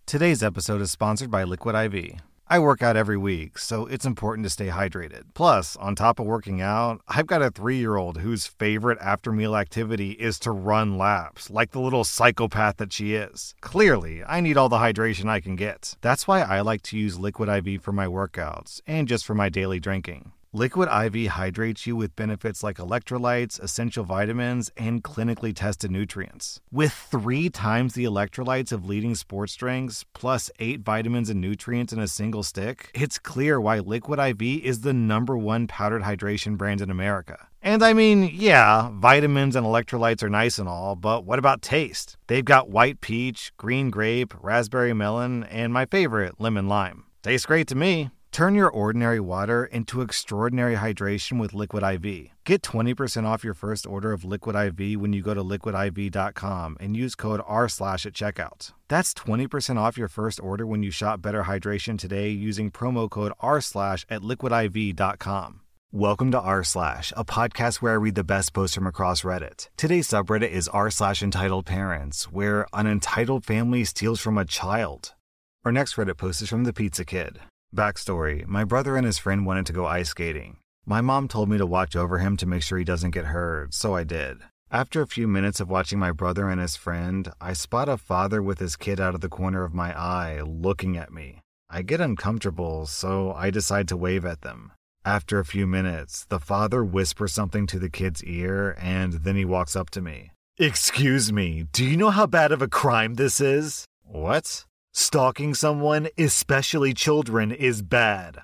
Today's episode is sponsored by Liquid IV. I work out every week, so it's important to stay hydrated. Plus, on top of working out, I've got a 3-year-old whose favorite after-meal activity is to run laps, like the little psychopath that she is. Clearly, I need all the hydration I can get. That's why I like to use Liquid IV for my workouts, and just for my daily drinking. Liquid IV hydrates you with benefits like electrolytes, essential vitamins, and clinically tested nutrients. With 3 times the electrolytes of leading sports drinks, plus 8 vitamins and nutrients in a single stick, it's clear why Liquid IV is the #1 powdered hydration brand in America. And I mean, yeah, vitamins and electrolytes are nice and all, but what about taste? They've got white peach, green grape, raspberry melon, and my favorite, lemon lime. Tastes great to me. Turn your ordinary water into extraordinary hydration with Liquid IV. Get 20% off your first order of Liquid IV when you go to liquidiv.com and use code R/ at checkout. That's 20% off your first order when you shop Better Hydration today using promo code R/ at liquidiv.com. Welcome to R/, a podcast where I read the best posts from across Reddit. Today's subreddit is r/entitled parents, where an entitled family steals from a child. Our next Reddit post is from the Pizza Kid. Backstory: my brother and his friend wanted to go ice skating. My mom told me to watch over him to make sure he doesn't get hurt, so I did. After a few minutes of watching my brother and his friend, I spot a father with his kid out of the corner of my eye, looking at me. I get uncomfortable, so I decide to wave at them. After a few minutes, the father whispers something to the kid's ear, and then he walks up to me. "Excuse me, do you know how bad of a crime this is?" "What?" "Stalking someone, especially children, is bad."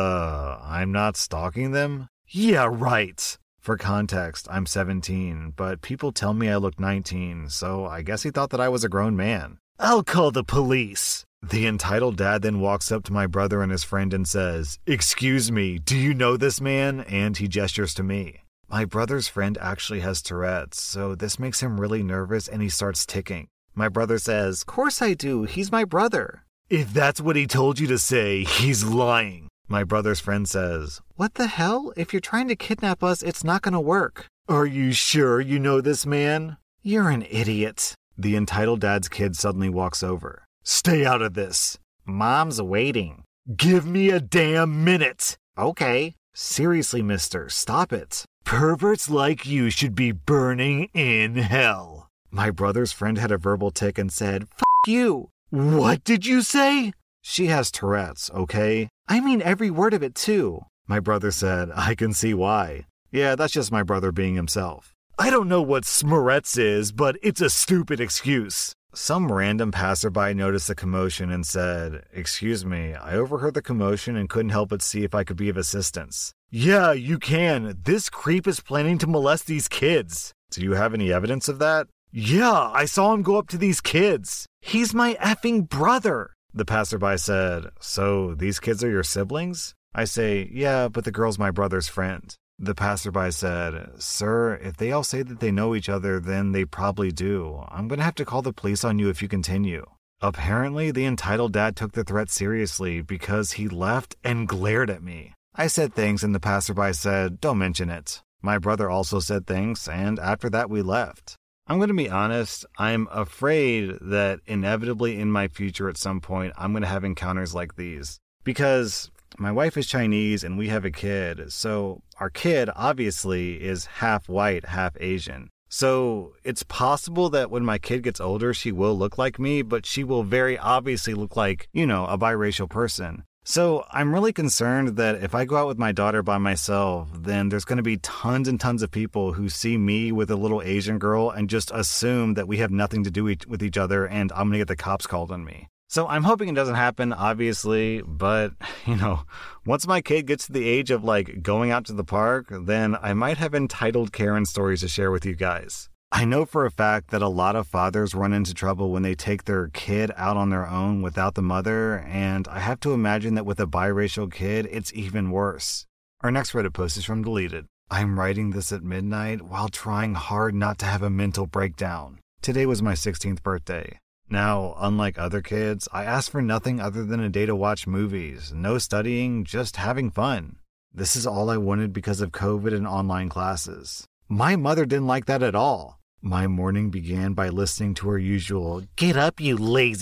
I'm not stalking them?" "Yeah, right." For context, I'm 17, but people tell me I look 19, so I guess he thought that I was a grown man. "I'll call the police." The entitled dad then walks up to my brother and his friend and says, "Excuse me, do you know this man?" And he gestures to me. My brother's friend actually has Tourette's, so this makes him really nervous and he starts ticking. My brother says, "Course I do, he's my brother." "If that's what he told you to say, he's lying." My brother's friend says, "What the hell? If you're trying to kidnap us, it's not gonna work." "Are you sure you know this man?" "You're an idiot." The entitled dad's kid suddenly walks over. "Stay out of this." "Mom's waiting." "Give me a damn minute." "Okay." "Seriously, mister, stop it." "Perverts like you should be burning in hell." My brother's friend had a verbal tic and said, "F*** you." "What did you say?" "She has Tourette's, okay?" "I mean every word of it, too." My brother said, "I can see why." Yeah, that's just my brother being himself. "I don't know what Smoretz is, but it's a stupid excuse." Some random passerby noticed the commotion and said, "Excuse me, I overheard the commotion and couldn't help but see if I could be of assistance." "Yeah, you can. This creep is planning to molest these kids." "Do you have any evidence of that?" "Yeah, I saw him go up to these kids." "He's my effing brother." The passerby said, "So these kids are your siblings?" I say, "Yeah, but the girl's my brother's friend." The passerby said, "Sir, if they all say that they know each other, then they probably do. I'm going to have to call the police on you if you continue." Apparently, the entitled dad took the threat seriously because he left and glared at me. I said thanks and the passerby said, "Don't mention it." My brother also said thanks, and after that we left. I'm going to be honest, I'm afraid that inevitably in my future at some point, I'm going to have encounters like these. Because my wife is Chinese and we have a kid, so our kid obviously is half white, half Asian. So it's possible that when my kid gets older, she will look like me, but she will very obviously look like, a biracial person. So I'm really concerned that if I go out with my daughter by myself, then there's going to be tons and tons of people who see me with a little Asian girl and just assume that we have nothing to do with each other and I'm going to get the cops called on me. So I'm hoping it doesn't happen, obviously, but, once my kid gets to the age of, going out to the park, then I might have entitled Karen stories to share with you guys. I know for a fact that a lot of fathers run into trouble when they take their kid out on their own without the mother, and I have to imagine that with a biracial kid, it's even worse. Our next Reddit post is from Deleted. I'm writing this at midnight while trying hard not to have a mental breakdown. Today was my 16th birthday. Now, unlike other kids, I asked for nothing other than a day to watch movies, no studying, just having fun. This is all I wanted because of COVID and online classes. My mother didn't like that at all. My morning began by listening to her usual, "Get up, you lazy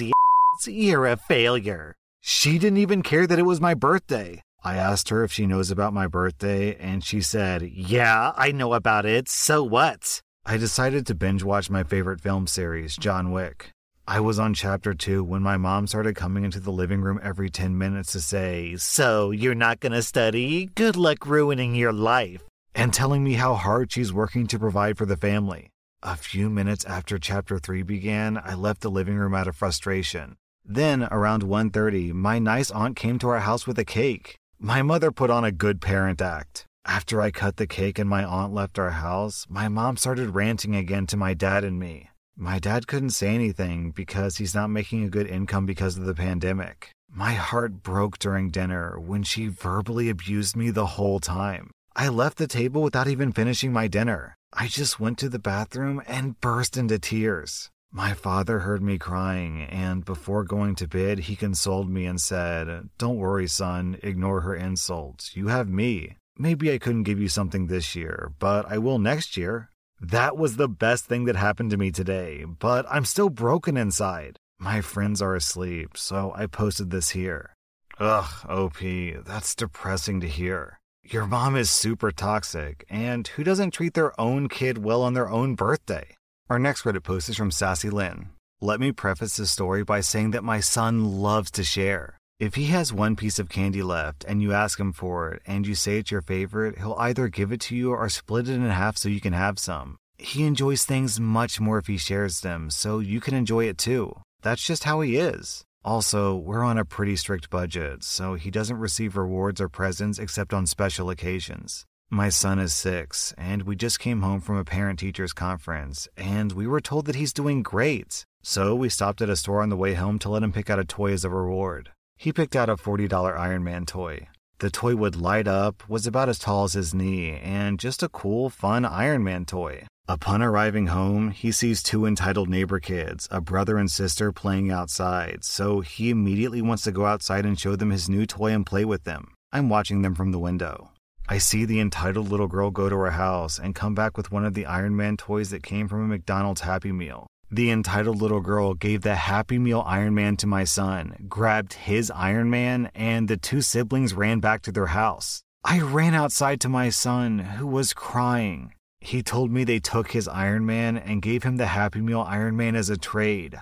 you're a failure. She didn't even care that it was my birthday. I asked her if she knows about my birthday, and she said, yeah, I know about it, so what? I decided to binge watch my favorite film series, John Wick. I was on chapter 2 when my mom started coming into the living room every 10 minutes to say, so you're not gonna study? Good luck ruining your life. And telling me how hard she's working to provide for the family. A few minutes after chapter 3 began, I left the living room out of frustration. Then, around 1:30, my nice aunt came to our house with a cake. My mother put on a good parent act. After I cut the cake and my aunt left our house, my mom started ranting again to my dad and me. My dad couldn't say anything because he's not making a good income because of the pandemic. My heart broke during dinner when she verbally abused me the whole time. I left the table without even finishing my dinner. I just went to the bathroom and burst into tears. My father heard me crying, and before going to bed, he consoled me and said, don't worry, son, ignore her insults. You have me. Maybe I couldn't give you something this year, but I will next year. That was the best thing that happened to me today, but I'm still broken inside. My friends are asleep, so I posted this here. Ugh, OP, that's depressing to hear. Your mom is super toxic, and who doesn't treat their own kid well on their own birthday? Our next Reddit post is from Sassy Lynn. Let me preface this story by saying that my son loves to share. If he has one piece of candy left and you ask him for it and you say it's your favorite, he'll either give it to you or split it in half so you can have some. He enjoys things much more if he shares them, so you can enjoy it too. That's just how he is. Also, we're on a pretty strict budget, so he doesn't receive rewards or presents except on special occasions. My son is 6, and we just came home from a parent-teachers conference, and we were told that he's doing great. So we stopped at a store on the way home to let him pick out a toy as a reward. He picked out a $40 Iron Man toy. The toy would light up, was about as tall as his knee, and just a cool, fun Iron Man toy. Upon arriving home, he sees 2 entitled neighbor kids, a brother and sister, playing outside, so he immediately wants to go outside and show them his new toy and play with them. I'm watching them from the window. I see the entitled little girl go to her house and come back with one of the Iron Man toys that came from a McDonald's Happy Meal. The entitled little girl gave the Happy Meal Iron Man to my son, grabbed his Iron Man, and the 2 siblings ran back to their house. I ran outside to my son, who was crying. He told me they took his Iron Man and gave him the Happy Meal Iron Man as a trade.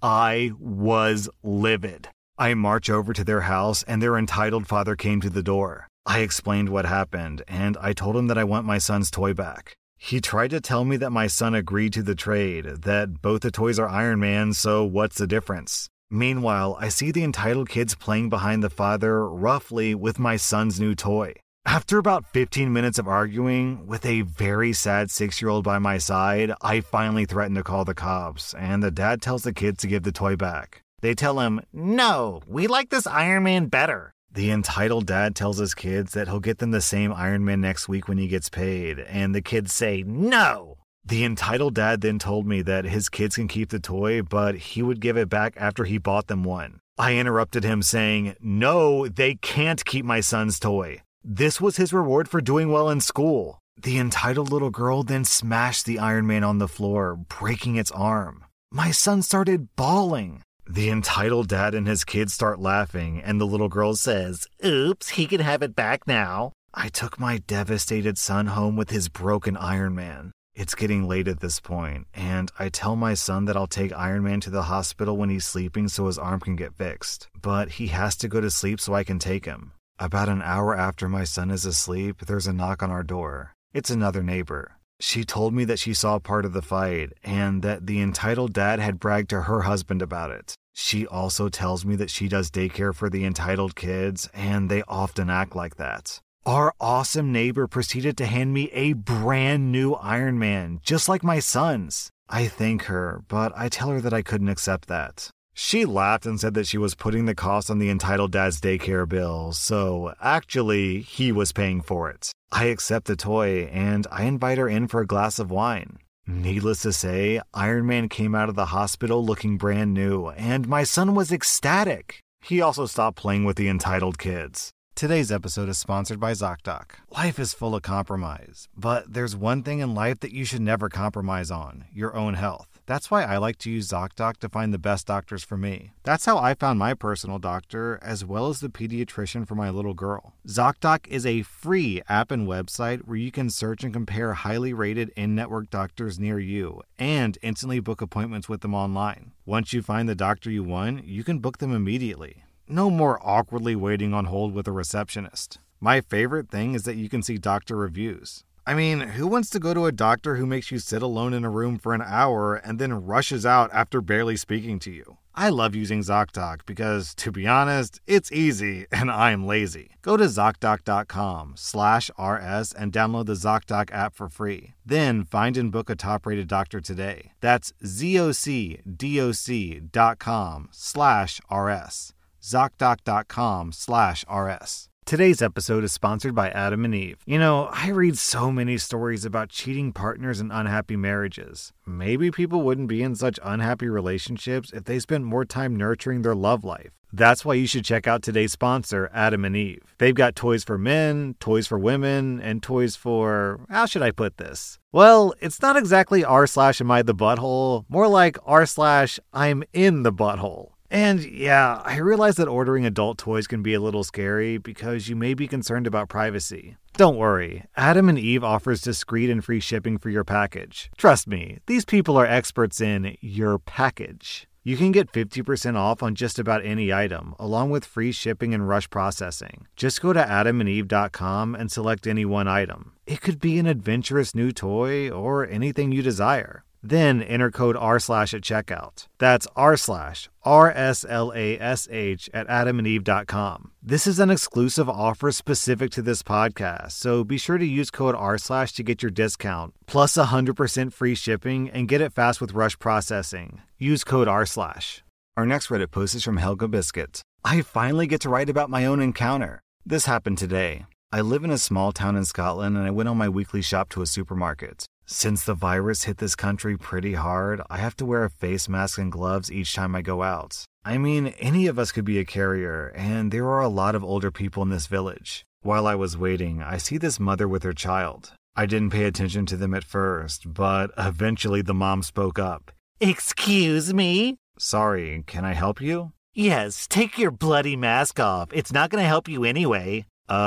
I was livid. I march over to their house and their entitled father came to the door. I explained what happened, and I told him that I want my son's toy back. He tried to tell me that my son agreed to the trade, that both the toys are Iron Man, so what's the difference? Meanwhile, I see the entitled kids playing behind the father, roughly, with my son's new toy. After about 15 minutes of arguing, with a very sad 6-year-old by my side, I finally threaten to call the cops, and the dad tells the kids to give the toy back. They tell him, no, we like this Iron Man better. The entitled dad tells his kids that he'll get them the same Iron Man next week when he gets paid, and the kids say, no! The entitled dad then told me that his kids can keep the toy, but he would give it back after he bought them one. I interrupted him saying, no, they can't keep my son's toy. This was his reward for doing well in school. The entitled little girl then smashed the Iron Man on the floor, breaking its arm. My son started bawling. The entitled dad and his kids start laughing, and the little girl says, oops, he can have it back now. I took my devastated son home with his broken Iron Man. It's getting late at this point, and I tell my son that I'll take Iron Man to the hospital when he's sleeping so his arm can get fixed. But he has to go to sleep so I can take him. About an hour after my son is asleep, there's a knock on our door. It's another neighbor. She told me that she saw part of the fight, and that the entitled dad had bragged to her husband about it. She also tells me that she does daycare for the entitled kids, and they often act like that. Our awesome neighbor proceeded to hand me a brand new Iron Man, just like my son's. I thank her, but I tell her that I couldn't accept that. She laughed and said that she was putting the cost on the entitled dad's daycare bill, so actually, he was paying for it. I accept the toy, and I invite her in for a glass of wine. Needless to say, Iron Man came out of the hospital looking brand new, and my son was ecstatic. He also stopped playing with the entitled kids. Today's episode is sponsored by ZocDoc. Life is full of compromise, but there's one thing in life that you should never compromise on: your own health. That's why I like to use ZocDoc to find the best doctors for me. That's how I found my personal doctor, as well as the pediatrician for my little girl. ZocDoc is a free app and website where you can search and compare highly rated in-network doctors near you and instantly book appointments with them online. Once you find the doctor you want, you can book them immediately. No more awkwardly waiting on hold with a receptionist. My favorite thing is that you can see doctor reviews. I mean, who wants to go to a doctor who makes you sit alone in a room for an hour and then rushes out after barely speaking to you? I love using ZocDoc because, to be honest, it's easy and I'm lazy. Go to ZocDoc.com/RS and download the ZocDoc app for free. Then find and book a top-rated doctor today. That's ZocDoc.com/RS. ZocDoc.com/RS. Today's episode is sponsored by Adam and Eve. You know, I read so many stories about cheating partners and unhappy marriages. Maybe people wouldn't be in such unhappy relationships if they spent more time nurturing their love life. That's why you should check out today's sponsor, Adam and Eve. They've got toys for men, toys for women, and toys for... how should I put this? Well, it's not exactly r/am I the butthole, more like r/I'm in the butthole. And yeah, I realize that ordering adult toys can be a little scary because you may be concerned about privacy. Don't worry, Adam and Eve offers discreet and free shipping for your package. Trust me, these people are experts in your package. You can get 50% off on just about any item, along with free shipping and rush processing. Just go to adamandeve.com and select any one item. It could be an adventurous new toy or anything you desire. Then enter code r/ at checkout. That's r/RSLASH at adamandeve.com. This is an exclusive offer specific to this podcast, so be sure to use code r/ to get your discount, plus 100% free shipping, and get it fast with rush processing. Use code r/. Our next Reddit post is from Helga Biscuit. I finally get to write about my own encounter. This happened today. I live in a small town in Scotland, and I went on my weekly shop to a supermarket. Since the virus hit this country pretty hard, I have to wear a face mask and gloves each time I go out. I mean, any of us could be a carrier, and there are a lot of older people in this village. While I was waiting, I see this mother with her child. I didn't pay attention to them at first, but eventually the mom spoke up. Excuse me? Sorry, can I help you? Yes, take your bloody mask off. It's not going to help you anyway.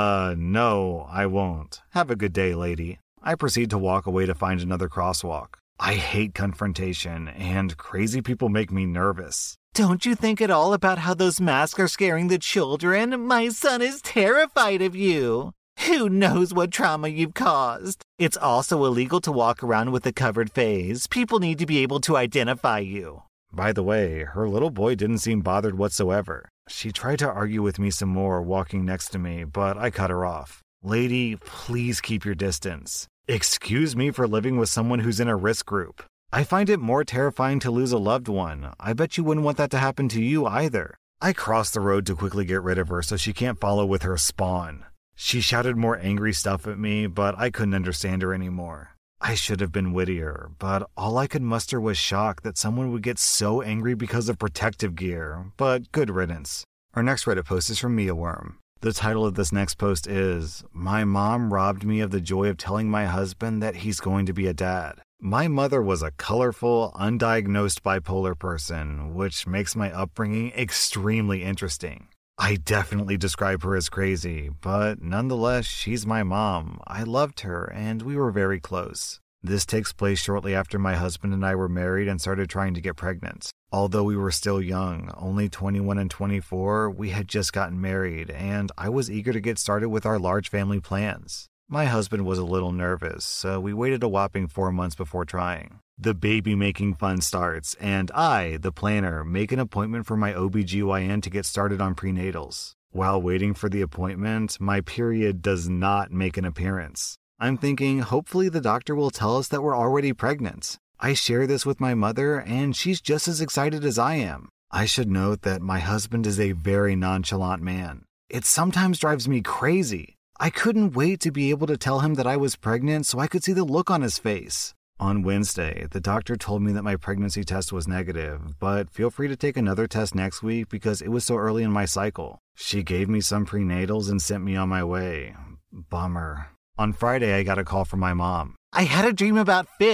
No, I won't. Have a good day, lady. I proceed to walk away to find another crosswalk. I hate confrontation, and crazy people make me nervous. Don't you think at all about how those masks are scaring the children? My son is terrified of you. Who knows what trauma you've caused? It's also illegal to walk around with a covered face. People need to be able to identify you. By the way, her little boy didn't seem bothered whatsoever. She tried to argue with me some more walking next to me, but I cut her off. Lady, please keep your distance. Excuse me for living with someone who's in a risk group. I find it more terrifying to lose a loved one. I bet you wouldn't want that to happen to you either. I crossed the road to quickly get rid of her so she can't follow with her spawn. She shouted more angry stuff at me, but I couldn't understand her anymore. I should have been wittier, but all I could muster was shock that someone would get so angry because of protective gear, but good riddance. Our next Reddit post is from Mia Worm. The title of this next post is, My Mom Robbed Me of the Joy of Telling My Husband That He's Going to Be a Dad. My mother was a colorful, undiagnosed bipolar person, which makes my upbringing extremely interesting. I definitely describe her as crazy, but nonetheless, she's my mom. I loved her, and we were very close. This takes place shortly after my husband and I were married and started trying to get pregnant. Although we were still young, only 21 and 24, we had just gotten married, and I was eager to get started with our large family plans. My husband was a little nervous, so we waited a whopping 4 months before trying. The baby-making fun starts, and I, the planner, make an appointment for my OBGYN to get started on prenatals. While waiting for the appointment, my period does not make an appearance. I'm thinking, hopefully the doctor will tell us that we're already pregnant. I share this with my mother, and she's just as excited as I am. I should note that my husband is a very nonchalant man. It sometimes drives me crazy. I couldn't wait to be able to tell him that I was pregnant so I could see the look on his face. On Wednesday, the doctor told me that my pregnancy test was negative, but feel free to take another test next week because it was so early in my cycle. She gave me some prenatals and sent me on my way. Bummer. On Friday, I got a call from my mom. I had a dream about fish.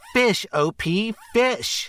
Fish, OP, fish.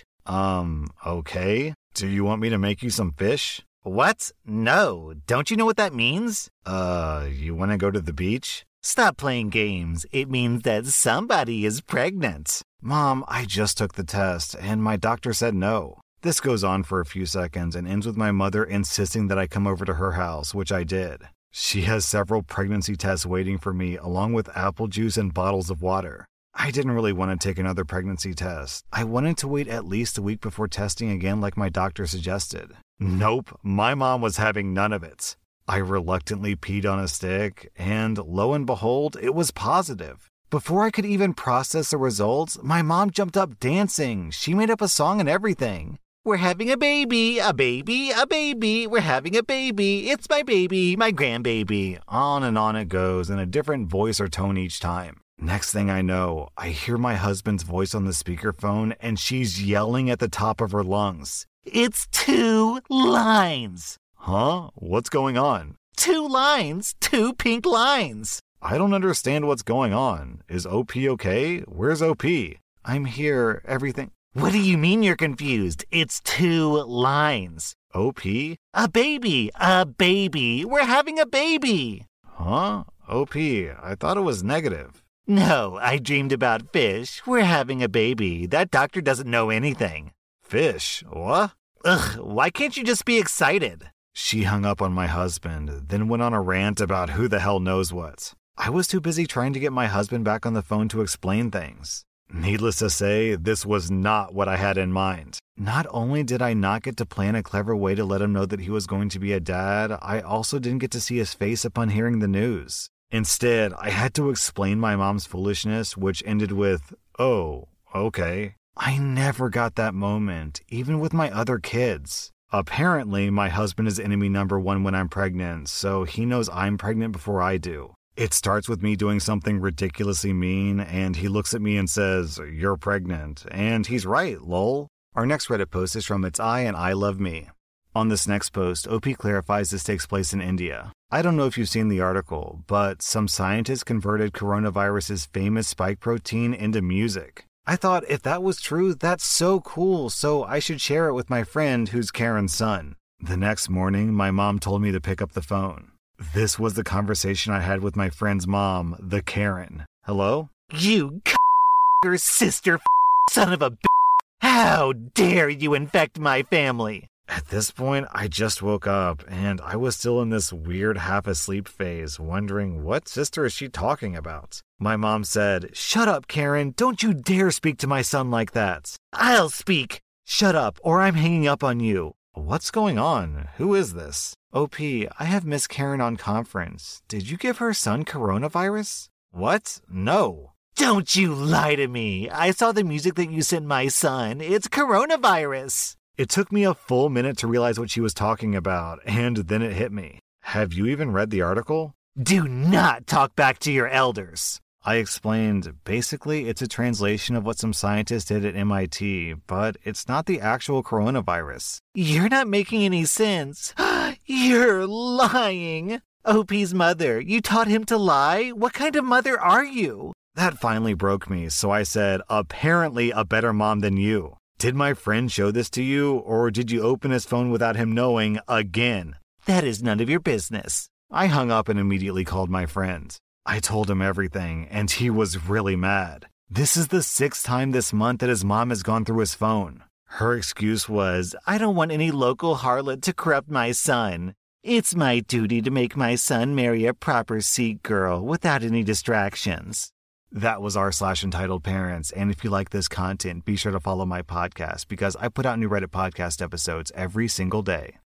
Okay. Do you want me to make you some fish? What? No. Don't you know what that means? You want to go to the beach? Stop playing games. It means that somebody is pregnant. Mom, I just took the test, and my doctor said no. This goes on for a few seconds and ends with my mother insisting that I come over to her house, which I did. She has several pregnancy tests waiting for me, along with apple juice and bottles of water. I didn't really want to take another pregnancy test. I wanted to wait at least a week before testing again like my doctor suggested. Nope, my mom was having none of it. I reluctantly peed on a stick, and lo and behold, it was positive. Before I could even process the results, my mom jumped up dancing. She made up a song and everything. We're having a baby, a baby, a baby. We're having a baby. It's my baby, my grandbaby. On and on it goes in a different voice or tone each time. Next thing I know, I hear my husband's voice on the speakerphone and she's yelling at the top of her lungs. It's 2 lines. Huh? What's going on? 2 lines. 2 pink lines. I don't understand what's going on. Is OP okay? Where's OP? I'm here. Everything. What do you mean you're confused? It's 2 lines. OP? A baby. A baby. We're having a baby. Huh? OP, I thought it was negative. No, I dreamed about fish. We're having a baby. That doctor doesn't know anything. Fish? What? Ugh, why can't you just be excited? She hung up on my husband, then went on a rant about who the hell knows what. I was too busy trying to get my husband back on the phone to explain things. Needless to say, this was not what I had in mind. Not only did I not get to plan a clever way to let him know that he was going to be a dad, I also didn't get to see his face upon hearing the news. Instead, I had to explain my mom's foolishness, which ended with, "Oh, okay." I never got that moment, even with my other kids. Apparently, my husband is enemy number 1 when I'm pregnant, so he knows I'm pregnant before I do. It starts with me doing something ridiculously mean, and he looks at me and says, "You're pregnant." And he's right, lol. Our next Reddit post is from It's I and I Love Me. On this next post, OP clarifies this takes place in India. I don't know if you've seen the article, but some scientists converted coronavirus's famous spike protein into music. I thought if that was true, that's so cool, so I should share it with my friend who's Karen's son. The next morning, my mom told me to pick up the phone. This was the conversation I had with my friend's mom, the Karen. Hello? You your sister son of a b****. How dare you infect my family? At this point, I just woke up, and I was still in this weird half-asleep phase, wondering what sister is she talking about. My mom said, "Shut up, Karen. Don't you dare speak to my son like that." I'll speak. Shut up, or I'm hanging up on you. What's going on? Who is this? OP, I have Miss Karen on conference. Did you give her son coronavirus? What? No. Don't you lie to me. I saw the music that you sent my son. It's coronavirus. It took me a full minute to realize what she was talking about, and then it hit me. Have you even read the article? Do not talk back to your elders. I explained, basically it's a translation of what some scientists did at MIT, but it's not the actual coronavirus. You're not making any sense. You're lying. OP's mother, you taught him to lie? What kind of mother are you? That finally broke me, so I said, apparently a better mom than you. Did my friend show this to you, or did you open his phone without him knowing again? That is none of your business. I hung up and immediately called my friend. I told him everything, and he was really mad. This is the 6th time this month that his mom has gone through his phone. Her excuse was, I don't want any local harlot to corrupt my son. It's my duty to make my son marry a proper Sikh girl without any distractions. That was r/entitled parents, and if you like this content, be sure to follow my podcast because I put out new Reddit podcast episodes every single day.